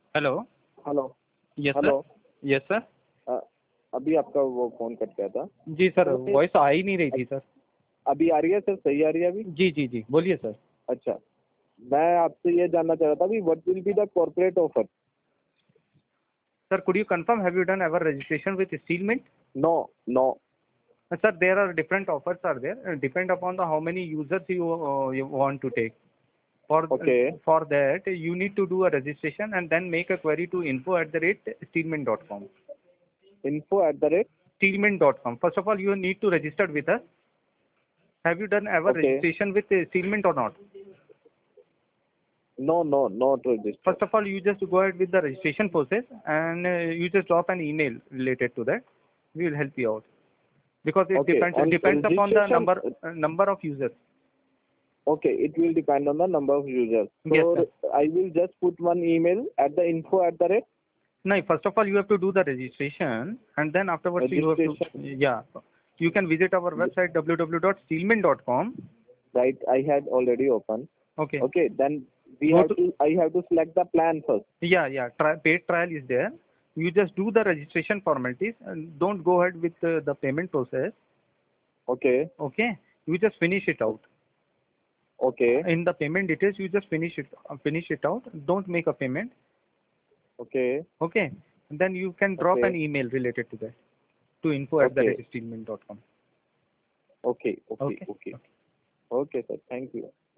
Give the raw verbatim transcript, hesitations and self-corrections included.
Hello. Hello. Yes sir. Hello. Yes sir. Uh, अभी आपका वो फोन कट गया था। जी सर, तो वॉइस आ ही नहीं रही थी सर। अभी आ रही है सर? सही आ रही है अभी? जी जी जी, बोलिए सर। अच्छा, मैं आपसे ये जानना चाह रहा था कि what will be the corporate offer? Sir, could you confirm, have you done ever registration with Steelmint? No no. Uh, Sir, there are different offers are there. Uh, depend upon the how many users you uh, you want to take. For okay for that, you need to do a registration and then make a query to info at the rate steelmint dot com. Info at the rate Steelmint dot com. First of all, you need to register with us. Have you done ever okay. registration with uh, Steelmint or not? No no not register. First of all, you just go ahead with the registration process and uh, you just drop an email related to that. We will help you out because it okay, depends on depends upon the registration. number uh, number of users. Okay, it will depend on the number of users. Yes, sir. So I will just put one email at the info at the rate No, first of all, you have to do the registration and then afterwards you have to, registration. yeah. You can visit our website w w w dot steelmint dot com. Right, I had already opened. Okay. Okay, then we Go have to, to. I have to select the plan first. yeah, yeah. Try, paid trial is there. You just do the registration formalities and don't go ahead with uh, the payment process. Okay. Okay. You just finish it out. Okay. In the payment details, you just finish it uh, finish it out. Don't make a payment. Okay. Okay. And then you can drop Okay. an email related to that to info at the Okay. rate steelmint dot com. Okay. Okay. Okay. Okay. Okay. Okay, sir. Thank you.